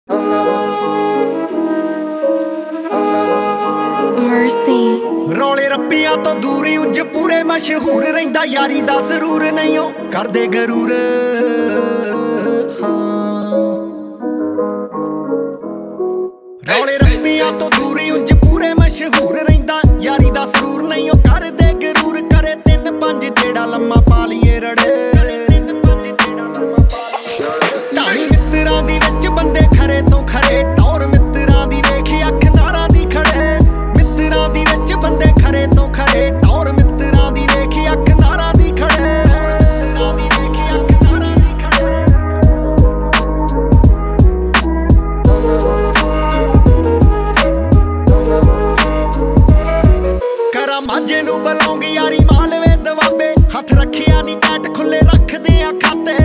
Mercy ਰੌਲੇ ਰੱਪੀਆਂ ਤੋਂ ਦੂਰੀ ਉਂਝ ਪੂਰੇ ਮਸ਼ਹੂਰ ਰਹਿੰਦਾ ਯਾਰੀ ਦਾ ਜ਼ਰੂਰ ਨਹੀਂ ਉਹ ਕਰਦੇ ਗਰੂਰ ਰੌਲੇ ਰੱਪੀਆਂ ਤੋਂ ਦੂਰੀ ਉਂਝ ਪੂਰੇ ਮਸ਼ਹੂਰ ਰਹਿੰਦਾ ਯਾਰੀ ਦਾ ਜ਼ਰੂਰ ਨਹੀਂ ਉਹ ਕਰਦੇ ਗਰੂਰ ਕਰੇ 3-5 ਜਿਹੜਾ ਲੰਮਾ ਪਾ ਲਈਏ ਰੜੇ ਢਾਣੀ ਮਿੱਤਰਾਂ ਦੀ ਵਿੱਚ ਬੰਦੇ ਖਰੇ ਤੋਂ ਖਰੇ ਟੌਰ ਮਿੱਤਰਾਂ ਦੀ ਵੇਖੀ ਅੱਖ ਨਾਰਾਂ ਦੀ ਖੜੇ ਮਿੱਤਰਾਂ ਦੀ ਵਿੱਚ ਬੰਦੇ ਖਰੇ ਤੋਂ ਖਰੇ ਟੌਰ ਮਿੱਤਰਾਂ ਦੀ ਵੇਖੀ ਅੱਖ ਨਾਰਾਂ ਦੀ ਖੜੇ ਕਰਾਂ ਮਾਝੇ ਨੂੰ ਬਲੌਂਗ ਯਾਰੀ ਮਾਲਵੇ ਦਵਾਬੇ ਹੱਥ ਰੱਖਿਆ ਨੀ ਕੈਟ ਖੁੱਲੇ ਰੱਖਦੇ ਆ ਖਾਤੇ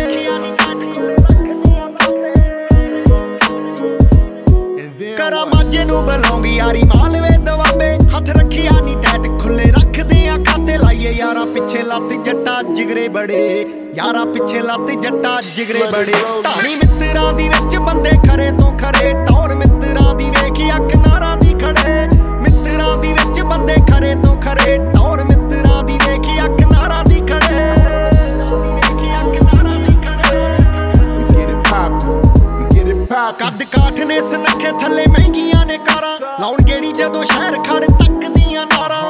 ਕਰਾਂ ਮਾਝੇ ਨੂੰ ਬਲੌਂਗ ਯਾਰੀ ਮਾਲਵੇ ਦਵਾਬੇ ਹੱਥ ਰੱਖਿਆ ਨੀ ਟੈਟ ਖੁੱਲੇ ਰੱਖਦੇ ਆ ਖਾਤੇ ਲਾਈਏ ਯਾਰਾਂ ਪਿੱਛੇ ਲੱਤ ਜੱਟਾ ਜਿਗਰੇ ਬੜੇ ਯਾਰਾਂ ਪਿੱਛੇ ਲੱਤ ਜੱਟਾ ਜਿਗਰੇ ਬੜੇ ਢਾਣੀ ਮਿੱਤਰਾਂ ਦੀ ਵਿੱਚ ਬੰਦੇ ਖਰੇ ਤੋਂ ਖਰੇ ਟੌਰ ਮਿੱਤਰਾਂ ਦੀ ਵੇਖੀ ਅੱਖ ਨਾਰਾਂ ਦੀ ਖੜੇ ਮਿੱਤਰਾਂ ਦੀ ਵਿੱਚ ਬੰਦੇ ਖਰੇ ਤੋਂ ਖਰੇ ਟੌਰ ਮਿੱਤਰਾਂ ਦੀ ਵੇਖੀ ਅੱਖ ਨਾਰਾਂ ਦੀ ਖੜੇ ਕੱਦ ਕਾਠ ਨੇ ਸਨੱਖੇ ਥੱਲੇ ਮਹਿੰਗੀਆਂ ਨੇ ਕਾਰਾਂ ਲਾਉਣ ਗੇੜੀ ਜਦੋਂ ਸ਼ਹਿਰ ਖੜ ਤੱਕਦੀਆਂ ਨਾਰਾਂ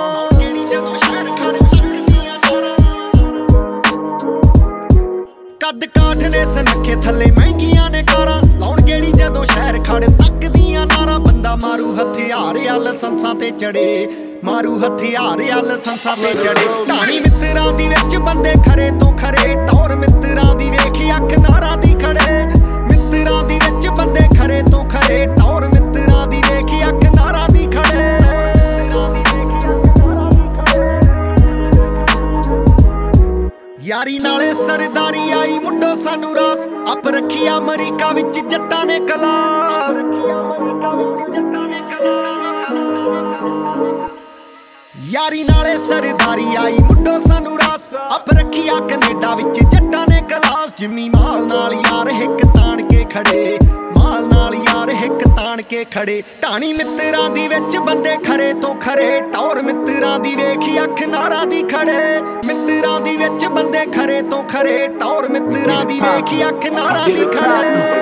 ਕੱਦ ਕਾਠ ਨੇ ਸਨੱਖੇ ਥੱਲੇ ਮਹਿੰਗੀਆਂ ਨੇ ਕਾਰਾਂ ਲਾਉਣ ਗੇੜੀ ਜਦੋਂ ਸ਼ਹਿਰ ਖੜ ਤੱਕਦੀਆਂ ਨਾਰਾਂ ਬੰਦਾ ਮਾਰੂ ਹਥਿਆਰ ਲਾਇਸੈਂਸਾਂ ਤੇ ਚੜੇ ਮਾਰੂ ਹਥਿਆਰ ਲਾਇਸੈਂਸਾਂ ਤੇ ਚੜੇ ਢਾਣੀ ਮਿੱਤਰਾਂ ਦੀ ਵਿੱਚ ਬੰਦੇ ਖਰੇ ਤੋਂ ਖਰੇ ਟੌਰ ਮਿੱਤਰਾਂ ਦੀ ਵੇਖੀ ਅੱਖ ਨਾਰਾਂ ਦੀ ਖੜੇ ਮਿੱਤਰਾਂ ਦੀ ਵਿੱਚ ਬੰਦੇ ਖਰੇ ਤੋਂ ਖਰੇ ਟੌਰ ਮਿੱਤਰਾਂ ਦੀ ਵੇਖੀ ਅੱਖ ਨਾਰਾਂ ਦੀ ਖੜੇ ਯਾਰੀ ਨਾਲੇ ਸਰਦਾਰੀ ਆਈ ਮੁੰਡੋ ਸਾਨੂੰ ਰਾਸ ਆਪ ਰੱਖੀ ਅਮਰੀਕਾ ਵਿੱਚ ਜੱਟਾਂ ਨੇ ਕਲਾਸ ਯਾਰੀ ਨਾਲੇ ਸਰਦਾਰੀ ਆਈ ਮੁੰਡੋ ਸਾਨੂੰ ਰਾਸ ਆਪ ਰੱਖੀ ਆ ਕੈਨੇਡਾ ਵਿੱਚ ਜੱਟਾਂ ਨੇ ਕਲਾਸ ਜਿੰਮੀ ਮਾਲ ਨਾਲ ਯਾਰ ਹਿੱਕ ਤਾਣ ਕੇ ਖੜੇ ਮਾਲ ਨਾਲ ਯਾਰ ਹਿੱਕ ਤਾਣ ਕੇ ਖੜੇ ਢਾਣੀ ਮਿੱਤਰਾਂ ਦੀ ਵਿੱਚ ਬੰਦੇ ਖਰੇ ਤੋਂ ਖਰੇ ਟੌਰ ਮਿੱਤਰਾਂ ਦੀ ਵੇਖੀ ਅੱਖ ਨਾਰਾਂ ਦੀ ਖੜੇ ਮਿੱਤਰਾਂ ਦੀ ਵਿੱਚ ਬੰਦੇ ਖਰੇ ਤੋਂ ਖਰੇ ਟੌਰ ਮਿੱਤਰਾਂ ਦੀ ਵੇਖੀ ਅੱਖ ਨਾਰਾਂ ਦੀ ਖੜੇ